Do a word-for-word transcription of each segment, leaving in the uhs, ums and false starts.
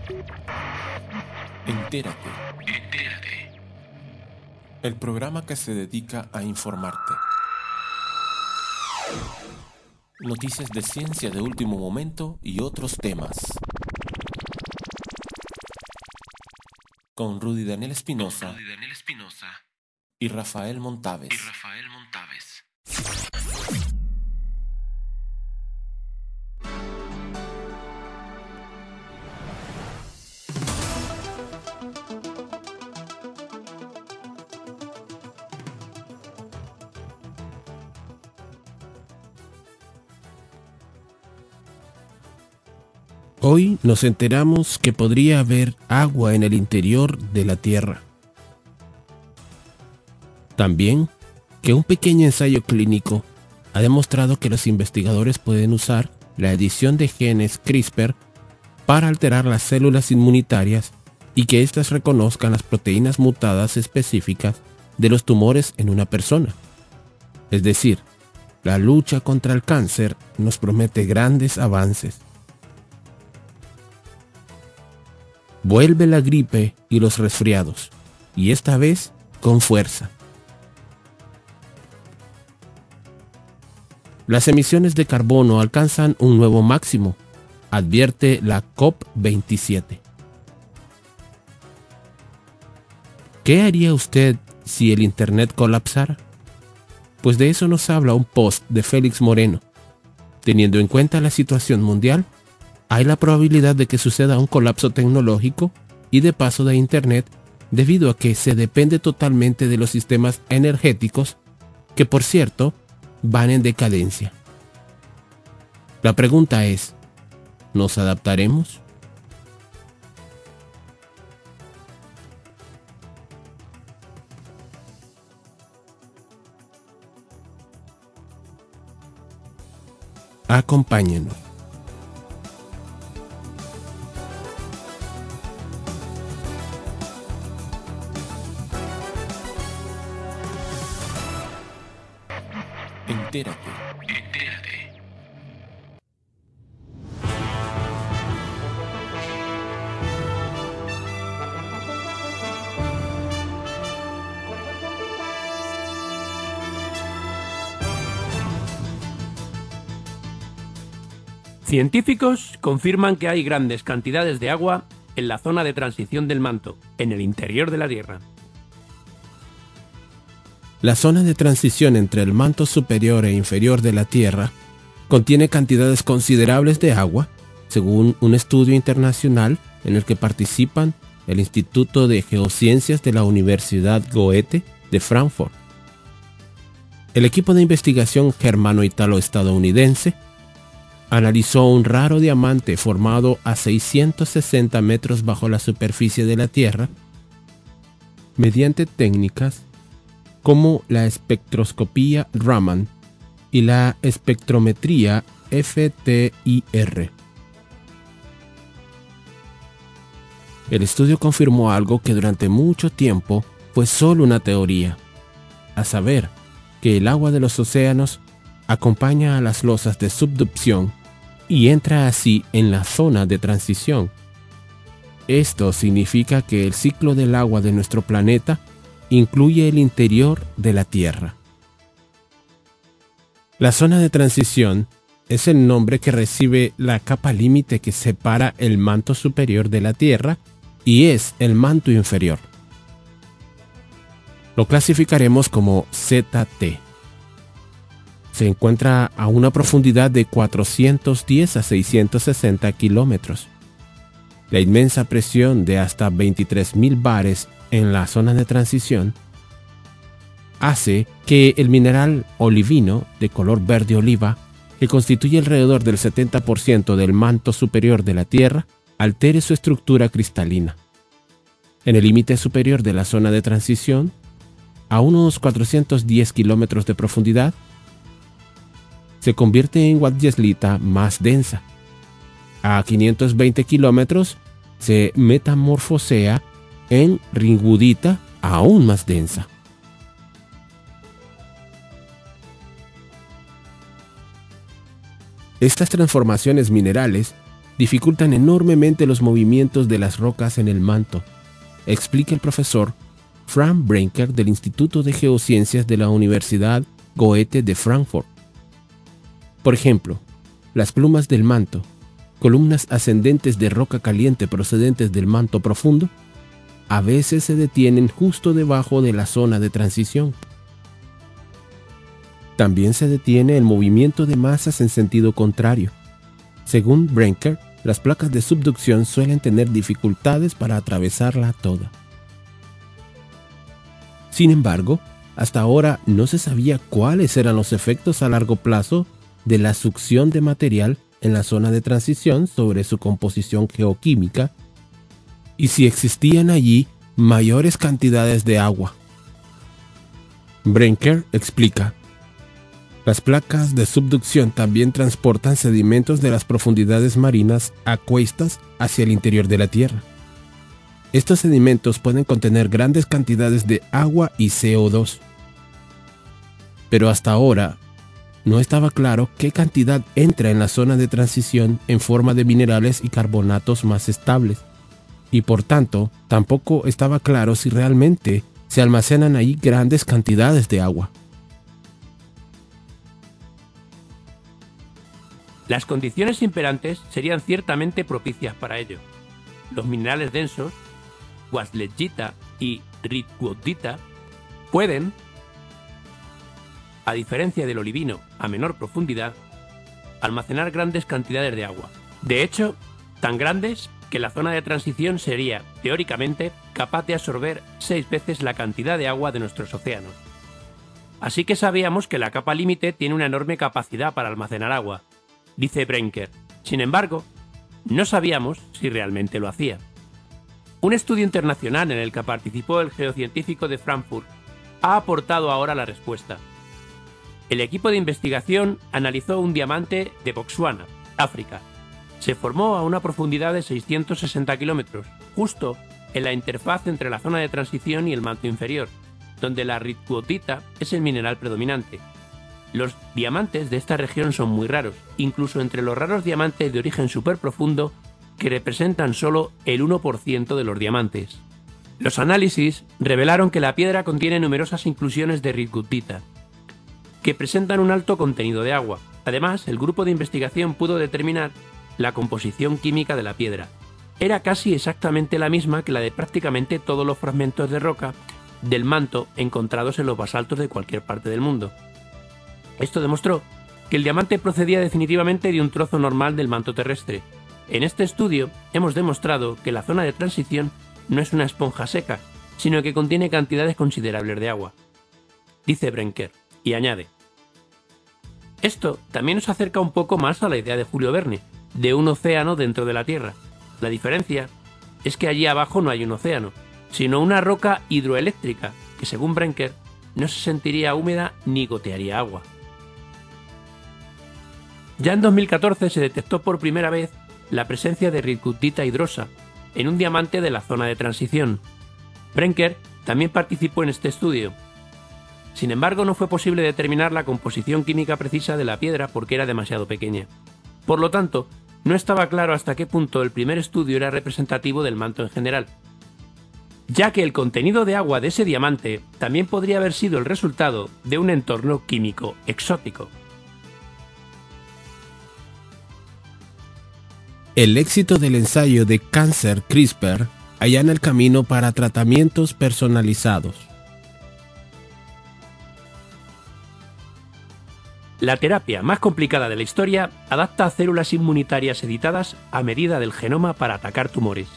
Entérate. Entérate. El programa que se dedica a informarte. Noticias de ciencia de último momento y otros temas. Con Rudy Daniel Espinosa Rudy Daniel Espinosa y Rafael Montaves. y Rafael Montaves. Hoy nos enteramos que podría haber agua en el interior de la Tierra. También que un pequeño ensayo clínico ha demostrado que los investigadores pueden usar la edición de genes CRISPR para alterar las células inmunitarias y que éstas reconozcan las proteínas mutadas específicas de los tumores en una persona. Es decir, la lucha contra el cáncer nos promete grandes avances. Vuelve la gripe y los resfriados, y esta vez con fuerza. Las emisiones de carbono alcanzan un nuevo máximo, advierte la COP veintisiete. ¿Qué haría usted si el Internet colapsara? Pues de eso nos habla un post de Félix Moreno. Teniendo en cuenta la situación mundial, hay la probabilidad de que suceda un colapso tecnológico y de paso de Internet debido a que se depende totalmente de los sistemas energéticos que, por cierto, van en decadencia. La pregunta es, ¿nos adaptaremos? Acompáñenos. Entérate. Entérate. Científicos confirman que hay grandes cantidades de agua en la zona de transición del manto, en el interior de la Tierra. La zona de transición entre el manto superior e inferior de la Tierra contiene cantidades considerables de agua, según un estudio internacional en el que participan el Instituto de Geociencias de la Universidad Goethe de Frankfurt. El equipo de investigación germano-italo-estadounidense analizó un raro diamante formado a seiscientos sesenta metros bajo la superficie de la Tierra mediante técnicas como la espectroscopía Raman y la espectrometría F T I R. El estudio confirmó algo que durante mucho tiempo fue solo una teoría, a saber, que el agua de los océanos acompaña a las losas de subducción y entra así en la zona de transición. Esto significa que el ciclo del agua de nuestro planeta incluye el interior de la Tierra. La zona de transición es el nombre que recibe la capa límite que separa el manto superior de la Tierra y es el manto inferior. Lo clasificaremos como Z T. Se encuentra a una profundidad de cuatrocientos diez a seiscientos sesenta kilómetros. La inmensa presión de hasta veintitrés mil bares en la zona de transición hace que el mineral olivino de color verde oliva, que constituye alrededor del setenta por ciento del manto superior de la Tierra, altere su estructura cristalina. En el límite superior de la zona de transición, a unos cuatrocientos diez kilómetros de profundidad, se convierte en wapyeslita más densa. A quinientos veinte kilómetros se metamorfosea en ringudita aún más densa. Estas transformaciones minerales dificultan enormemente los movimientos de las rocas en el manto, explica el profesor Frank Brenker del Instituto de Geociencias de la Universidad Goethe de Frankfurt. Por ejemplo, las plumas del manto, columnas ascendentes de roca caliente procedentes del manto profundo, a veces se detienen justo debajo de la zona de transición. También se detiene el movimiento de masas en sentido contrario. Según Brenker, las placas de subducción suelen tener dificultades para atravesarla toda. Sin embargo, hasta ahora no se sabía cuáles eran los efectos a largo plazo de la succión de material en la zona de transición sobre su composición geoquímica y si existían allí mayores cantidades de agua. Brenker explica: las placas de subducción también transportan sedimentos de las profundidades marinas a cuestas hacia el interior de la Tierra. Estos sedimentos pueden contener grandes cantidades de agua y C O dos. Pero hasta ahora no estaba claro qué cantidad entra en la zona de transición en forma de minerales y carbonatos más estables, y por tanto tampoco estaba claro si realmente se almacenan ahí grandes cantidades de agua. Las condiciones imperantes serían ciertamente propicias para ello. Los minerales densos, guasletita y ritwodita, pueden, a diferencia del olivino a menor profundidad, almacenar grandes cantidades de agua. De hecho, tan grandes que la zona de transición sería, teóricamente, capaz de absorber seis veces la cantidad de agua de nuestros océanos. Así que sabíamos que la capa límite tiene una enorme capacidad para almacenar agua, dice Brenker. Sin embargo, no sabíamos si realmente lo hacía. Un estudio internacional en el que participó el geocientífico de Frankfurt ha aportado ahora la respuesta. El equipo de investigación analizó un diamante de Botswana, África. Se formó a una profundidad de seiscientos sesenta kilómetros, justo en la interfaz entre la zona de transición y el manto inferior, donde la ritwodita es el mineral predominante. Los diamantes de esta región son muy raros, incluso entre los raros diamantes de origen superprofundo, que representan solo el uno por ciento de los diamantes. Los análisis revelaron que la piedra contiene numerosas inclusiones de ritwodita, que presentan un alto contenido de agua. Además, el grupo de investigación pudo determinar la composición química de la piedra. Era casi exactamente la misma que la de prácticamente todos los fragmentos de roca del manto encontrados en los basaltos de cualquier parte del mundo. Esto demostró que el diamante procedía definitivamente de un trozo normal del manto terrestre. En este estudio hemos demostrado que la zona de transición no es una esponja seca, sino que contiene cantidades considerables de agua, dice Brenker, y añade: esto también nos acerca un poco más a la idea de Julio Verne, de un océano dentro de la Tierra. La diferencia es que allí abajo no hay un océano, sino una roca hidroeléctrica que, según Brenker, no se sentiría húmeda ni gotearía agua. Ya en dos mil catorce se detectó por primera vez la presencia de ritwodita hidrosa en un diamante de la zona de transición. Brenker también participó en este estudio. Sin embargo, no fue posible determinar la composición química precisa de la piedra porque era demasiado pequeña. Por lo tanto, no estaba claro hasta qué punto el primer estudio era representativo del manto en general, ya que el contenido de agua de ese diamante también podría haber sido el resultado de un entorno químico exótico. El éxito del ensayo de cáncer CRISPR allana el camino para tratamientos personalizados. La terapia más complicada de la historia adapta a células inmunitarias editadas a medida del genoma para atacar tumores.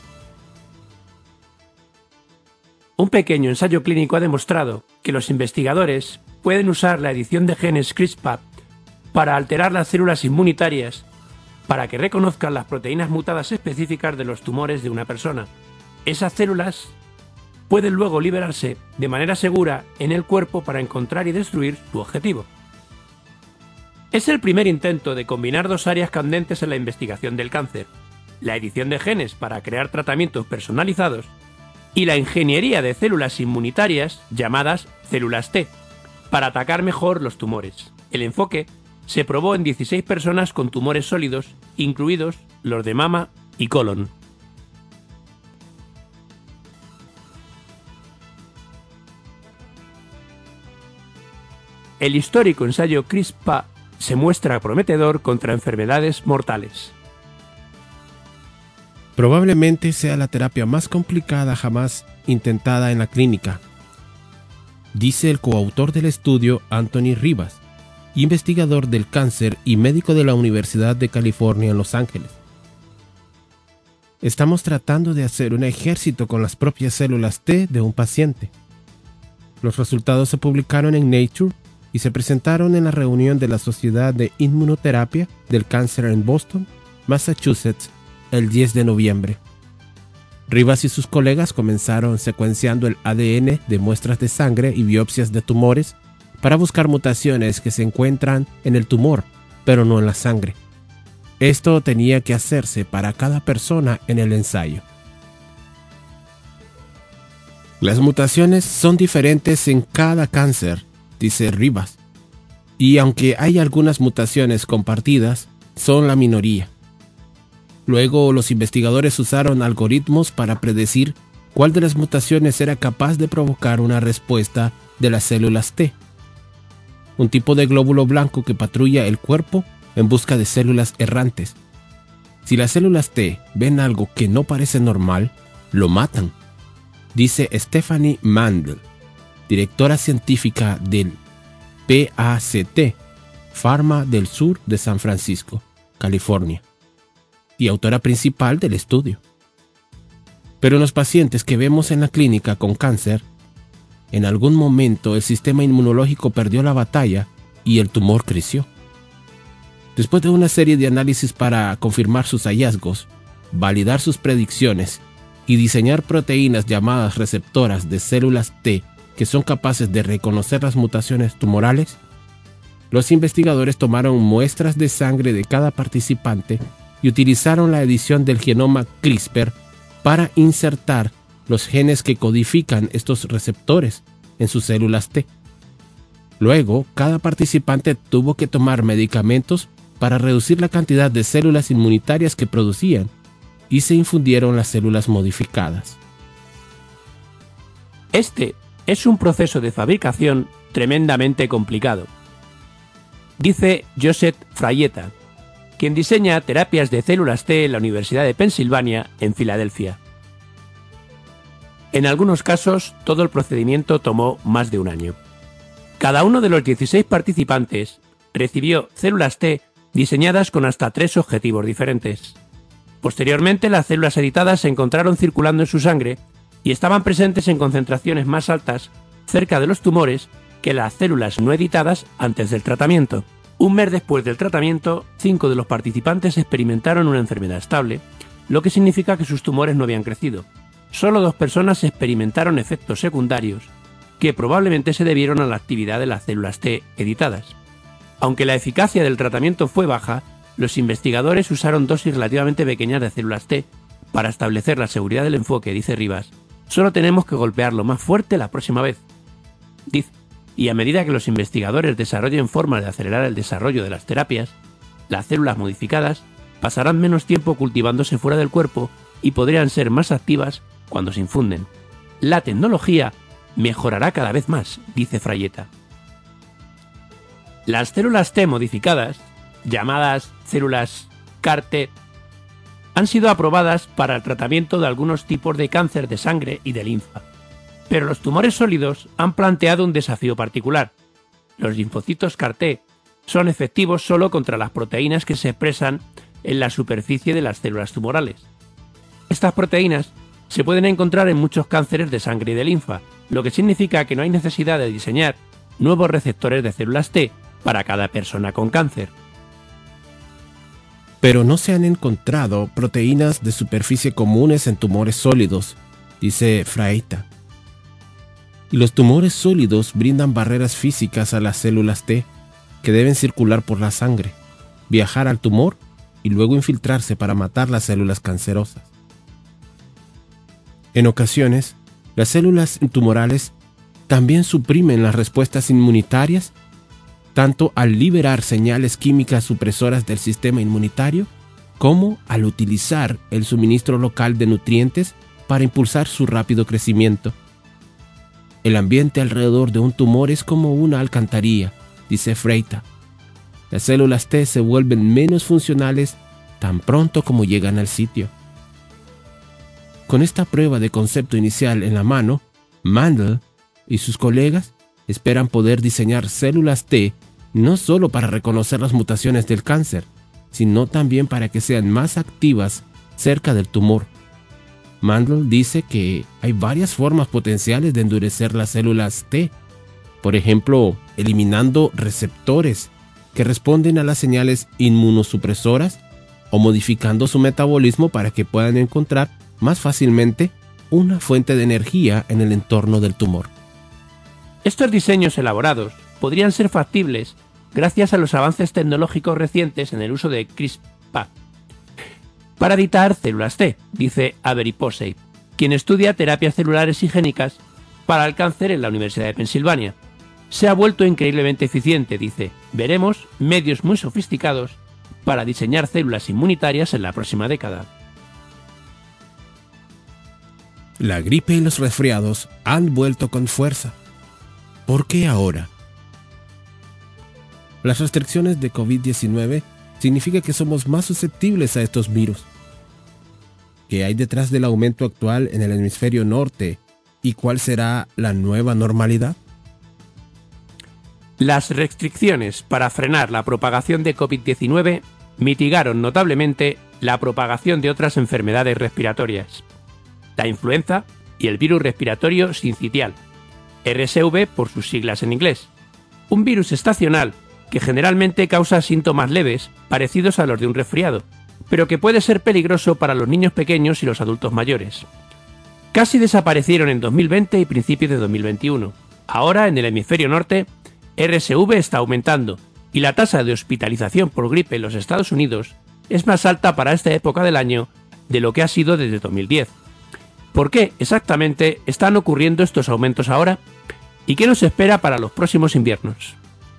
Un pequeño ensayo clínico ha demostrado que los investigadores pueden usar la edición de genes CRISPR para alterar las células inmunitarias para que reconozcan las proteínas mutadas específicas de los tumores de una persona. Esas células pueden luego liberarse de manera segura en el cuerpo para encontrar y destruir su objetivo. Es el primer intento de combinar dos áreas candentes en la investigación del cáncer: la edición de genes para crear tratamientos personalizados y la ingeniería de células inmunitarias llamadas células T para atacar mejor los tumores. El enfoque se probó en dieciséis personas con tumores sólidos, incluidos los de mama y colon. El histórico ensayo CRISPR se muestra prometedor contra enfermedades mortales. Probablemente sea la terapia más complicada jamás intentada en la clínica, dice el coautor del estudio, Anthony Rivas, investigador del cáncer y médico de la Universidad de California en Los Ángeles. Estamos tratando de hacer un ejército con las propias células T de un paciente. Los resultados se publicaron en Nature y se presentaron en la reunión de la Sociedad de Inmunoterapia del Cáncer en Boston, Massachusetts, el diez de noviembre. Rivas y sus colegas comenzaron secuenciando el A D N de muestras de sangre y biopsias de tumores para buscar mutaciones que se encuentran en el tumor, pero no en la sangre. Esto tenía que hacerse para cada persona en el ensayo. Las mutaciones son diferentes en cada cáncer, dice Rivas, y aunque hay algunas mutaciones compartidas, son la minoría. Luego, los investigadores usaron algoritmos para predecir cuál de las mutaciones era capaz de provocar una respuesta de las células T, un tipo de glóbulo blanco que patrulla el cuerpo en busca de células errantes. Si las células T ven algo que no parece normal, lo matan, dice Stephanie Mandel, directora científica del P A C T, Pharma del Sur de San Francisco, California, y autora principal del estudio. Pero en los pacientes que vemos en la clínica con cáncer, en algún momento el sistema inmunológico perdió la batalla y el tumor creció. Después de una serie de análisis para confirmar sus hallazgos, validar sus predicciones y diseñar proteínas llamadas receptoras de células T que son capaces de reconocer las mutaciones tumorales, los investigadores tomaron muestras de sangre de cada participante y utilizaron la edición del genoma CRISPR para insertar los genes que codifican estos receptores en sus células T. Luego, cada participante tuvo que tomar medicamentos para reducir la cantidad de células inmunitarias que producían, y se infundieron las células modificadas. Este es un proceso de fabricación tremendamente complicado, dice Joseph Fraieta, quien diseña terapias de células T en la Universidad de Pensilvania, en Filadelfia. En algunos casos, todo el procedimiento tomó más de un año. Cada uno de los dieciséis participantes recibió células T diseñadas con hasta tres objetivos diferentes. Posteriormente, las células editadas se encontraron circulando en su sangre y estaban presentes en concentraciones más altas cerca de los tumores que las células no editadas antes del tratamiento. Un mes después del tratamiento, cinco de los participantes experimentaron una enfermedad estable, lo que significa que sus tumores no habían crecido. Solo dos personas experimentaron efectos secundarios que probablemente se debieron a la actividad de las células T editadas. Aunque la eficacia del tratamiento fue baja, los investigadores usaron dosis relativamente pequeñas de células T para establecer la seguridad del enfoque, dice Rivas. Solo tenemos que golpearlo más fuerte la próxima vez, dice. Y a medida que los investigadores desarrollen formas de acelerar el desarrollo de las terapias, las células modificadas pasarán menos tiempo cultivándose fuera del cuerpo y podrían ser más activas cuando se infunden. La tecnología mejorará cada vez más, dice Fraieta. Las células T modificadas, llamadas células C A R T, han sido aprobadas para el tratamiento de algunos tipos de cáncer de sangre y de linfa. Pero los tumores sólidos han planteado un desafío particular. Los linfocitos C A R T son efectivos solo contra las proteínas que se expresan en la superficie de las células tumorales. Estas proteínas se pueden encontrar en muchos cánceres de sangre y de linfa, lo que significa que no hay necesidad de diseñar nuevos receptores de células T para cada persona con cáncer. Pero no se han encontrado proteínas de superficie comunes en tumores sólidos, dice Fraieta. Y los tumores sólidos brindan barreras físicas a las células T, que deben circular por la sangre, viajar al tumor y luego infiltrarse para matar las células cancerosas. En ocasiones, las células tumorales también suprimen las respuestas inmunitarias tanto al liberar señales químicas supresoras del sistema inmunitario, como al utilizar el suministro local de nutrientes para impulsar su rápido crecimiento. El ambiente alrededor de un tumor es como una alcantarilla, dice Freita. Las células T se vuelven menos funcionales tan pronto como llegan al sitio. Con esta prueba de concepto inicial en la mano, Mandel y sus colegas esperan poder diseñar células T no solo para reconocer las mutaciones del cáncer, sino también para que sean más activas cerca del tumor. Mandel dice que hay varias formas potenciales de endurecer las células T, por ejemplo, eliminando receptores que responden a las señales inmunosupresoras o modificando su metabolismo para que puedan encontrar más fácilmente una fuente de energía en el entorno del tumor. Estos diseños elaborados podrían ser factibles gracias a los avances tecnológicos recientes en el uso de CRISPR para editar células T, dice Avery Posey, quien estudia terapias celulares y génicas para el cáncer en la Universidad de Pensilvania. Se ha vuelto increíblemente eficiente, dice. Veremos medios muy sofisticados para diseñar células inmunitarias en la próxima década. La gripe y los resfriados han vuelto con fuerza. ¿Por qué ahora? Las restricciones de COVID diecinueve significa que somos más susceptibles a estos virus. ¿Qué hay detrás del aumento actual en el hemisferio norte y cuál será la nueva normalidad? Las restricciones para frenar la propagación de COVID diecinueve mitigaron notablemente la propagación de otras enfermedades respiratorias, la influenza y el virus respiratorio sincitial, R S V por sus siglas en inglés, un virus estacional que generalmente causa síntomas leves parecidos a los de un resfriado, pero que puede ser peligroso para los niños pequeños y los adultos mayores. Casi desaparecieron en dos mil veinte y principios de dos mil veintiuno. Ahora, en el hemisferio norte, R S V está aumentando y la tasa de hospitalización por gripe en los Estados Unidos es más alta para esta época del año de lo que ha sido desde dos mil diez. ¿Por qué exactamente están ocurriendo estos aumentos ahora? ¿Y qué nos espera para los próximos inviernos?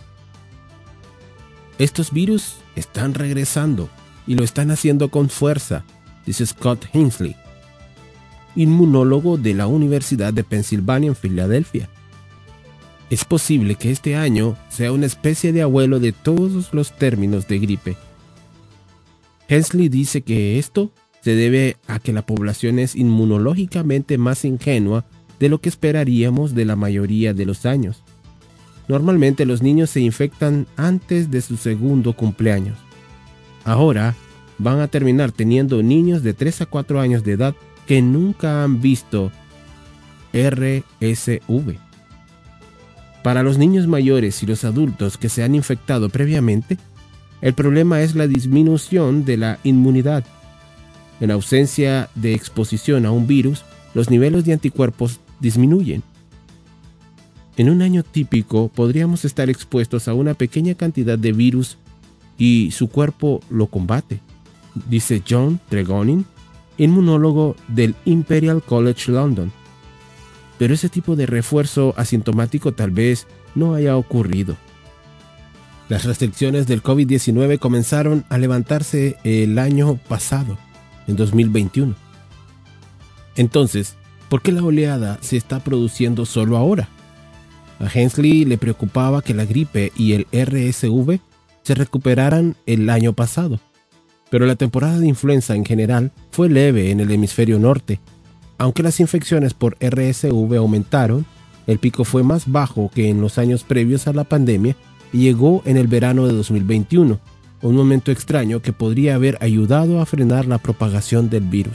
Estos virus están regresando y lo están haciendo con fuerza, dice Scott Hensley, inmunólogo de la Universidad de Pensilvania en Filadelfia. Es posible que este año sea una especie de abuelo de todos los términos de gripe. Hensley dice que esto se debe a que la población es inmunológicamente más ingenua de lo que esperaríamos de la mayoría de los años. Normalmente los niños se infectan antes de su segundo cumpleaños. Ahora van a terminar teniendo niños de tres a cuatro años de edad que nunca han visto R S V. Para los niños mayores y los adultos que se han infectado previamente, el problema es la disminución de la inmunidad. En ausencia de exposición a un virus, los niveles de anticuerpos disminuyen. En un año típico podríamos estar expuestos a una pequeña cantidad de virus y su cuerpo lo combate, dice John Tregonin, inmunólogo del Imperial College London. Pero ese tipo de refuerzo asintomático tal vez no haya ocurrido. Las restricciones del COVID diecinueve comenzaron a levantarse el año pasado, en dos mil veintiuno. Entonces, ¿por qué la oleada se está produciendo solo ahora? A Hensley le preocupaba que la gripe y el R S V se recuperaran el año pasado, pero la temporada de influenza en general fue leve en el hemisferio norte. Aunque las infecciones por R S V aumentaron, el pico fue más bajo que en los años previos a la pandemia y llegó en el verano de dos mil veintiuno, un momento extraño que podría haber ayudado a frenar la propagación del virus.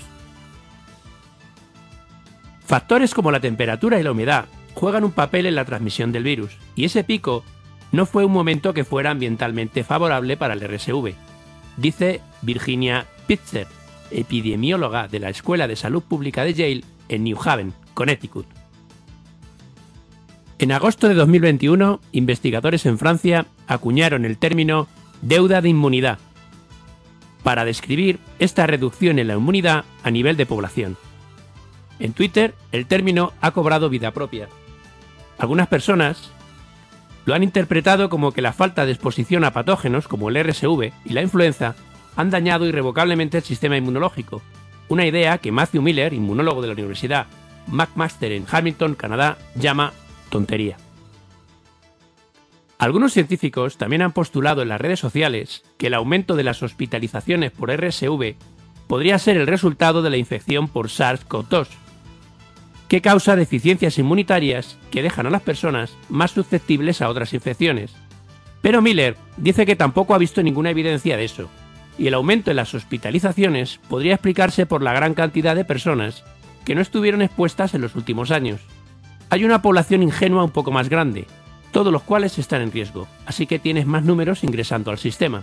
Factores como la temperatura y la humedad juegan un papel en la transmisión del virus, y ese pico no fue un momento que fuera ambientalmente favorable para el R S V, dice Virginia Pitzer, epidemióloga de la Escuela de Salud Pública de Yale en New Haven, Connecticut. En agosto de dos mil veintiuno, investigadores en Francia acuñaron el término deuda de inmunidad para describir esta reducción en la inmunidad a nivel de población. En Twitter, el término ha cobrado vida propia. Algunas personas Lo han interpretado como que la falta de exposición a patógenos como el R S V y la influenza han dañado irrevocablemente el sistema inmunológico, una idea que Matthew Miller, inmunólogo de la Universidad McMaster en Hamilton, Canadá, llama tontería. Algunos científicos también han postulado en las redes sociales que el aumento de las hospitalizaciones por R S V podría ser el resultado de la infección por SARS-CoV dos, que causa deficiencias inmunitarias que dejan a las personas más susceptibles a otras infecciones. Pero Miller dice que tampoco ha visto ninguna evidencia de eso, y el aumento en las hospitalizaciones podría explicarse por la gran cantidad de personas que no estuvieron expuestas en los últimos años. Hay una población ingenua un poco más grande, todos los cuales están en riesgo, así que tienes más números ingresando al sistema.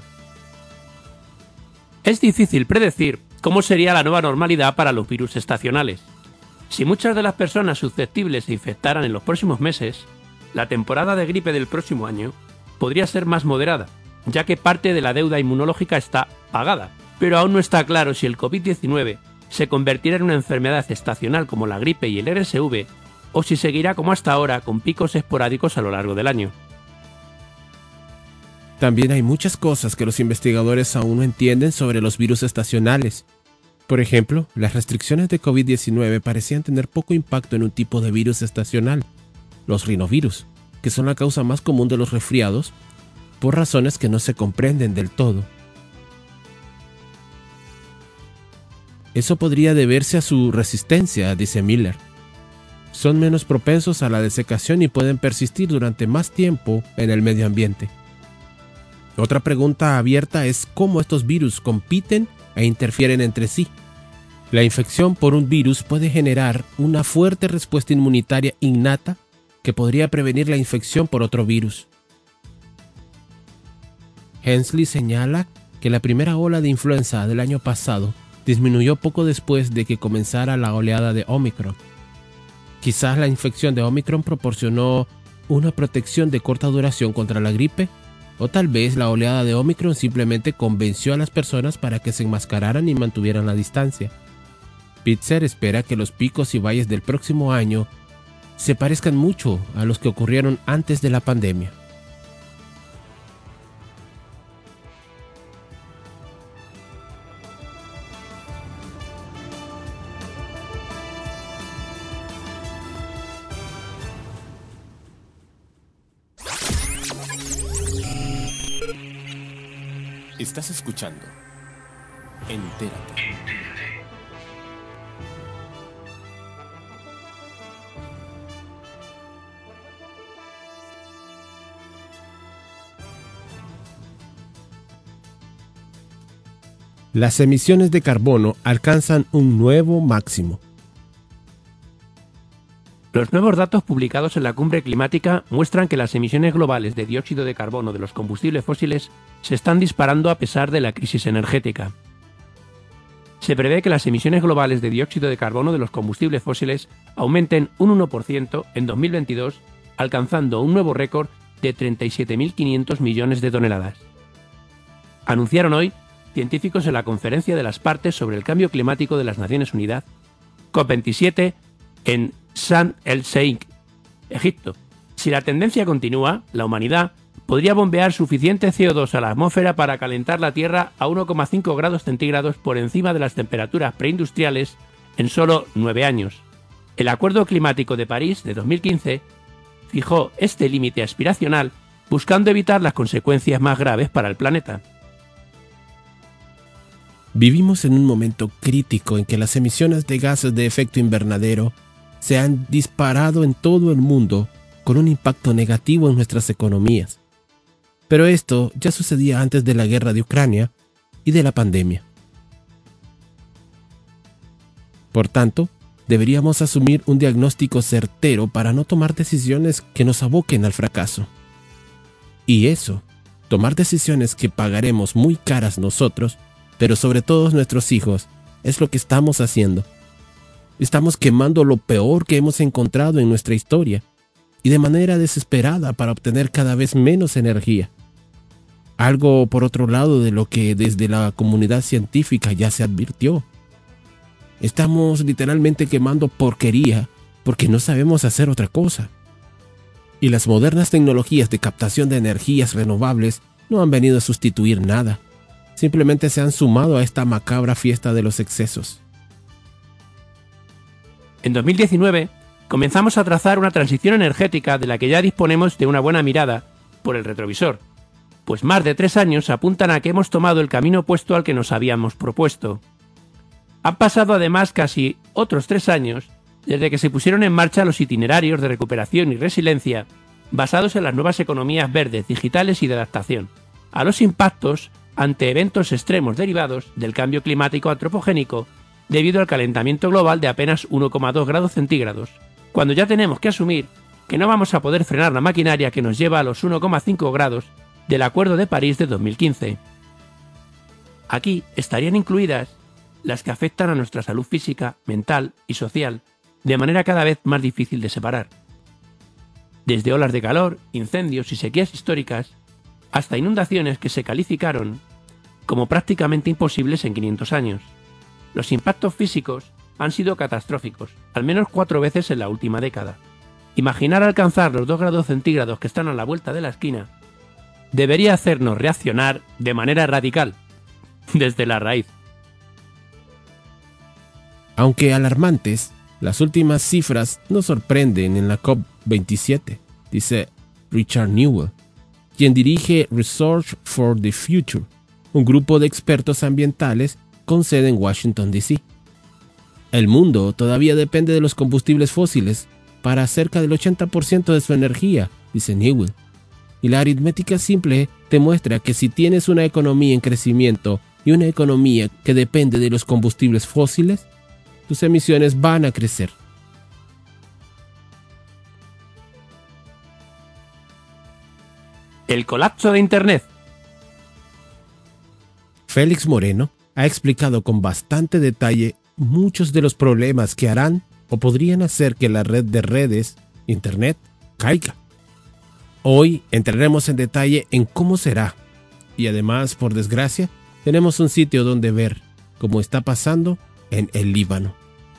Es difícil predecir cómo sería la nueva normalidad para los virus estacionales. Si muchas de las personas susceptibles se infectaran en los próximos meses, la temporada de gripe del próximo año podría ser más moderada, ya que parte de la deuda inmunológica está pagada, pero aún no está claro si el COVID diecinueve se convertirá en una enfermedad estacional como la gripe y el R S V, o si seguirá como hasta ahora con picos esporádicos a lo largo del año. También hay muchas cosas que los investigadores aún no entienden sobre los virus estacionales. Por ejemplo, las restricciones de COVID diecinueve parecían tener poco impacto en un tipo de virus estacional, los rinovirus, que son la causa más común de los resfriados, por razones que no se comprenden del todo. Eso podría deberse a su resistencia, dice Miller. Son menos propensos a la desecación y pueden persistir durante más tiempo en el medio ambiente. Otra pregunta abierta es cómo estos virus compiten e interfieren entre sí. La infección por un virus puede generar una fuerte respuesta inmunitaria innata que podría prevenir la infección por otro virus. Hensley señala que la primera ola de influenza del año pasado disminuyó poco después de que comenzara la oleada de Omicron. Quizás la infección de Omicron proporcionó una protección de corta duración contra la gripe, o tal vez la oleada de Omicron simplemente convenció a las personas para que se enmascararan y mantuvieran la distancia. Pitzer espera que los picos y valles del próximo año se parezcan mucho a los que ocurrieron antes de la pandemia. Estás escuchando Entérate. Las emisiones de carbono alcanzan un nuevo máximo. Los nuevos datos publicados en la cumbre climática muestran que las emisiones globales de dióxido de carbono de los combustibles fósiles se están disparando a pesar de la crisis energética. Se prevé que las emisiones globales de dióxido de carbono de los combustibles fósiles aumenten un uno por ciento en dos mil veintidós, alcanzando un nuevo récord de treinta y siete mil quinientos millones de toneladas. Anunciaron hoy científicos en la Conferencia de las Partes sobre el Cambio Climático de las Naciones Unidas, COP veintisiete, en Sharm el-Sheikh, Egipto. Si la tendencia continúa, la humanidad podría bombear suficiente C O dos a la atmósfera para calentar la Tierra a uno coma cinco grados centígrados por encima de las temperaturas preindustriales en solo nueve años. El Acuerdo Climático de París de dos mil quince fijó este límite aspiracional buscando evitar las consecuencias más graves para el planeta. Vivimos en un momento crítico en que las emisiones de gases de efecto invernadero se han disparado en todo el mundo con un impacto negativo en nuestras economías. Pero esto ya sucedía antes de la guerra de Ucrania y de la pandemia. Por tanto, deberíamos asumir un diagnóstico certero para no tomar decisiones que nos aboquen al fracaso. Y eso, tomar decisiones que pagaremos muy caras nosotros, pero sobre todo nuestros hijos, es lo que estamos haciendo. Estamos quemando lo peor que hemos encontrado en nuestra historia, y de manera desesperada para obtener cada vez menos energía. Algo, por otro lado, de lo que desde la comunidad científica ya se advirtió. Estamos literalmente quemando porquería porque no sabemos hacer otra cosa. Y las modernas tecnologías de captación de energías renovables no han venido a sustituir nada. Simplemente se han sumado a esta macabra fiesta de los excesos. En dos mil diecinueve comenzamos a trazar una transición energética de la que ya disponemos de una buena mirada por el retrovisor, pues más de tres años apuntan a que hemos tomado el camino opuesto al que nos habíamos propuesto. Han pasado además casi otros tres años desde que se pusieron en marcha los itinerarios de recuperación y resiliencia basados en las nuevas economías verdes, digitales y de adaptación a los impactos ante eventos extremos derivados del cambio climático antropogénico debido al calentamiento global de apenas uno coma dos grados centígrados, cuando ya tenemos que asumir que no vamos a poder frenar la maquinaria que nos lleva a los uno coma cinco grados del Acuerdo de París de dos mil quince. Aquí estarían incluidas las que afectan a nuestra salud física, mental y social de manera cada vez más difícil de separar. Desde olas de calor, incendios y sequías históricas, hasta inundaciones que se calificaron como prácticamente imposibles en quinientos años. Los impactos físicos han sido catastróficos, al menos cuatro veces en la última década. Imaginar alcanzar los dos grados centígrados que están a la vuelta de la esquina debería hacernos reaccionar de manera radical, desde la raíz. Aunque alarmantes, las últimas cifras nos sorprenden en la COP veintisiete, dice Richard Newell, quien dirige Research for the Future, un grupo de expertos ambientales con sede en Washington, D C El mundo todavía depende de los combustibles fósiles para cerca del ochenta por ciento de su energía, dice Newell. Y la aritmética simple demuestra que si tienes una economía en crecimiento y una economía que depende de los combustibles fósiles, tus emisiones van a crecer. El colapso de Internet. Félix Moreno ha explicado con bastante detalle muchos de los problemas que harán o podrían hacer que la red de redes, Internet, caiga. Hoy entraremos en detalle en cómo será, y además, por desgracia, tenemos un sitio donde ver cómo está pasando en el Líbano.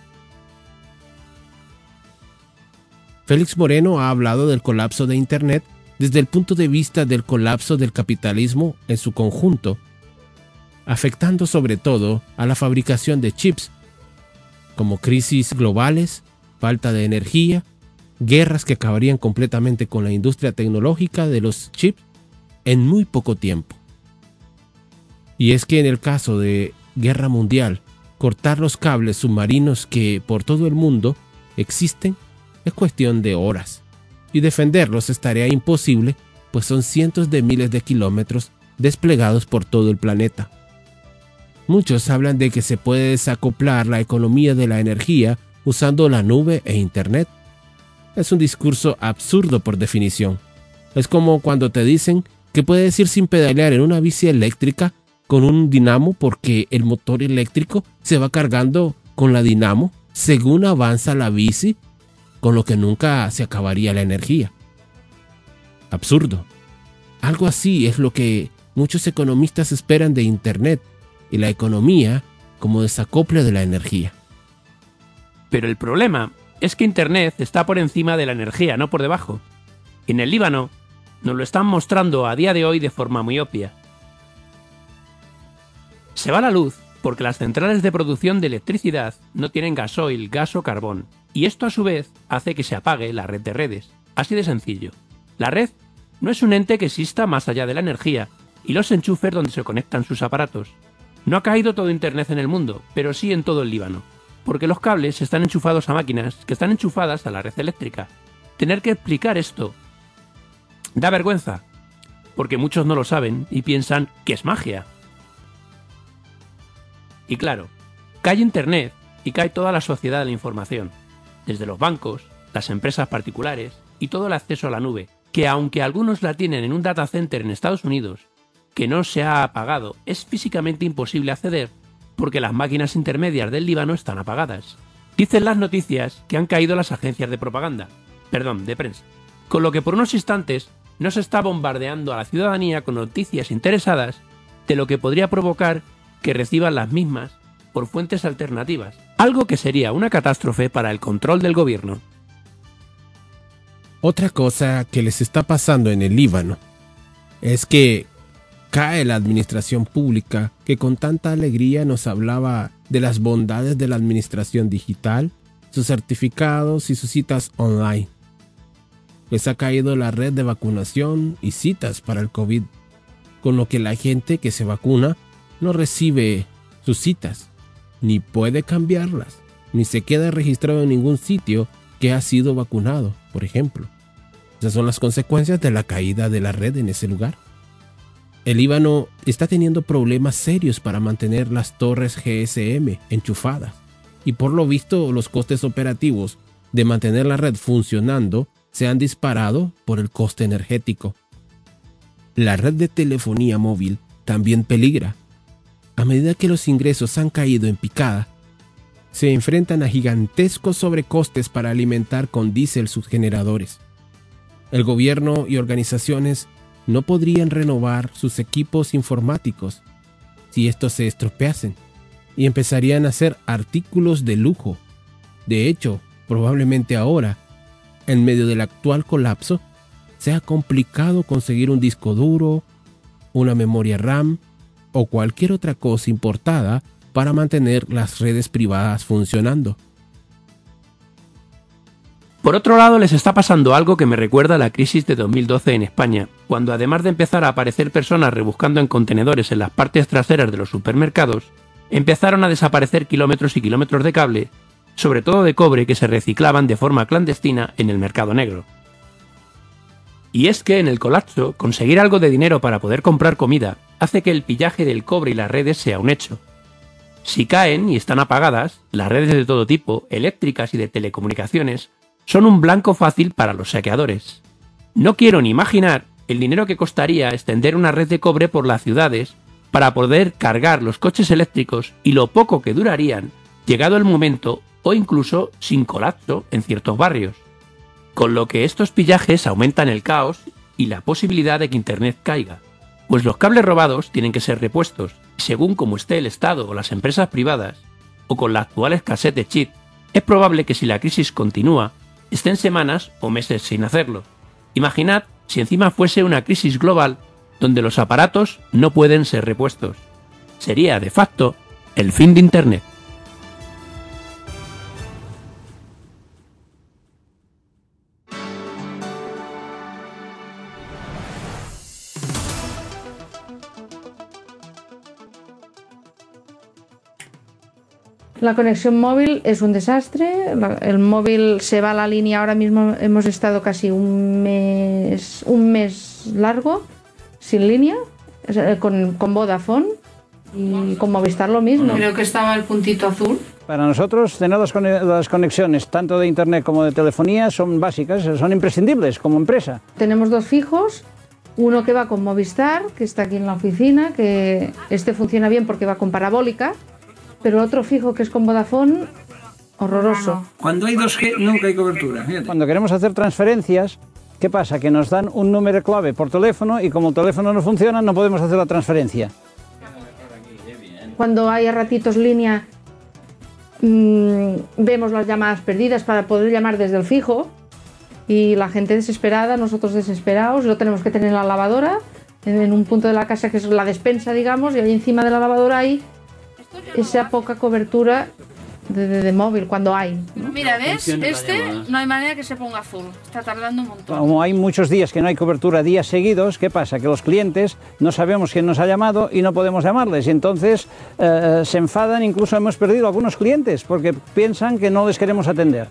Félix Moreno ha hablado del colapso de Internet desde el punto de vista del colapso del capitalismo en su conjunto, afectando sobre todo a la fabricación de chips, como crisis globales, falta de energía, guerras que acabarían completamente con la industria tecnológica de los chips en muy poco tiempo. Y es que en el caso de guerra mundial, cortar los cables submarinos que por todo el mundo existen es cuestión de horas, y defenderlos es tarea imposible, pues son cientos de miles de kilómetros desplegados por todo el planeta. Muchos hablan de que se puede desacoplar la economía de la energía usando la nube e Internet. Es un discurso absurdo por definición. Es como cuando te dicen que puedes ir sin pedalear en una bici eléctrica con un dinamo porque el motor eléctrico se va cargando con la dinamo según avanza la bici, con lo que nunca se acabaría la energía. Absurdo. Algo así es lo que muchos economistas esperan de Internet y la economía como desacople de la energía. Pero el problema es que Internet está por encima de la energía, no por debajo. En el Líbano nos lo están mostrando a día de hoy de forma muy obvia. Se va la luz porque las centrales de producción de electricidad no tienen gasoil, gas o carbón, y esto a su vez hace que se apague la red de redes. Así de sencillo. La red no es un ente que exista más allá de la energía y los enchufes donde se conectan sus aparatos. No ha caído todo Internet en el mundo, pero sí en todo el Líbano, porque los cables están enchufados a máquinas que están enchufadas a la red eléctrica. Tener que explicar esto da vergüenza, porque muchos no lo saben y piensan que es magia. Y claro, cae Internet y cae toda la sociedad de la información, desde los bancos, las empresas particulares y todo el acceso a la nube, que aunque algunos la tienen en un data center en Estados Unidos, que no se ha apagado, es físicamente imposible acceder porque las máquinas intermedias del Líbano están apagadas. Dicen las noticias que han caído las agencias de propaganda, perdón, de prensa, con lo que por unos instantes no se está bombardeando a la ciudadanía con noticias interesadas de lo que podría provocar que reciban las mismas por fuentes alternativas, algo que sería una catástrofe para el control del gobierno. Otra cosa que les está pasando en el Líbano es que cae la administración pública que con tanta alegría nos hablaba de las bondades de la administración digital, sus certificados y sus citas online. Les ha caído la red de vacunación y citas para el COVID, con lo que la gente que se vacuna no recibe sus citas, ni puede cambiarlas, ni se queda registrado en ningún sitio que ha sido vacunado, por ejemplo. Esas son las consecuencias de la caída de la red en ese lugar. El Líbano está teniendo problemas serios para mantener las torres G S M enchufadas, y por lo visto los costes operativos de mantener la red funcionando se han disparado por el coste energético. La red de telefonía móvil también peligra. A medida que los ingresos han caído en picada, se enfrentan a gigantescos sobrecostes para alimentar con diésel sus generadores. El gobierno y organizaciones no podrían renovar sus equipos informáticos si estos se estropeasen y empezarían a hacer artículos de lujo. De hecho, probablemente ahora, en medio del actual colapso, sea complicado conseguir un disco duro, una memoria RAM o cualquier otra cosa importada para mantener las redes privadas funcionando. Por otro lado, les está pasando algo que me recuerda a la crisis de dos mil doce en España, cuando además de empezar a aparecer personas rebuscando en contenedores en las partes traseras de los supermercados, empezaron a desaparecer kilómetros y kilómetros de cable, sobre todo de cobre, que se reciclaban de forma clandestina en el mercado negro. Y es que en el colapso, conseguir algo de dinero para poder comprar comida hace que el pillaje del cobre y las redes sea un hecho. Si caen y están apagadas, las redes de todo tipo, eléctricas y de telecomunicaciones, son un blanco fácil para los saqueadores. No quiero ni imaginar el dinero que costaría extender una red de cobre por las ciudades para poder cargar los coches eléctricos y lo poco que durarían, llegado el momento, o incluso sin colapso en ciertos barrios. Con lo que estos pillajes aumentan el caos y la posibilidad de que Internet caiga, pues los cables robados tienen que ser repuestos, según como esté el Estado o las empresas privadas, o con la actual escasez de chip, es probable que si la crisis continúa, estén semanas o meses sin hacerlo. Imaginad si encima fuese una crisis global donde los aparatos no pueden ser repuestos. Sería, de facto, el fin de Internet. La conexión móvil es un desastre. La, el móvil se va a la línea. Ahora mismo hemos estado casi un mes, un mes largo sin línea, con, con Vodafone, y con Movistar lo mismo. Creo que estaba el puntito azul. Para nosotros, tener las conexiones tanto de internet como de telefonía son básicas, son imprescindibles como empresa. Tenemos dos fijos, uno que va con Movistar, que está aquí en la oficina, que este funciona bien porque va con parabólica, pero otro fijo que es con Vodafone, horroroso. Cuando hay dos G nunca hay cobertura. Fíjate. Cuando queremos hacer transferencias, ¿qué pasa? Que nos dan un número clave por teléfono y como el teléfono no funciona no podemos hacer la transferencia. Cuando hay a ratitos línea, mmm, vemos las llamadas perdidas para poder llamar desde el fijo y la gente desesperada, nosotros desesperados, lo tenemos que tener en la lavadora, en, en un punto de la casa que es la despensa, digamos, y ahí encima de la lavadora hay esa poca cobertura de, de, de móvil cuando hay, ¿no? Mira, ¿ves? Este no hay manera que se ponga azul. Está tardando un montón. Como hay muchos días que no hay cobertura días seguidos, ¿qué pasa? Que los clientes no sabemos quién nos ha llamado y no podemos llamarles. Y entonces eh, se enfadan, incluso hemos perdido algunos clientes porque piensan que no les queremos atender.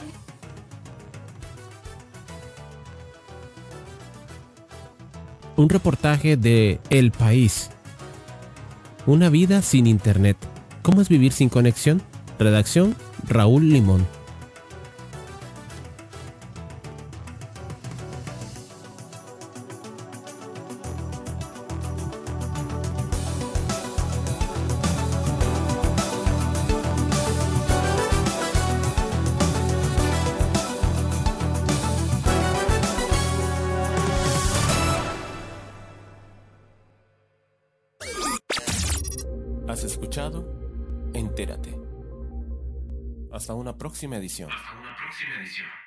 Un reportaje de El País. Una vida sin internet. ¿Cómo es vivir sin conexión? Redacción: Raúl Limón. ¿Has escuchado? Entérate. Hasta una próxima edición. Hasta una próxima edición.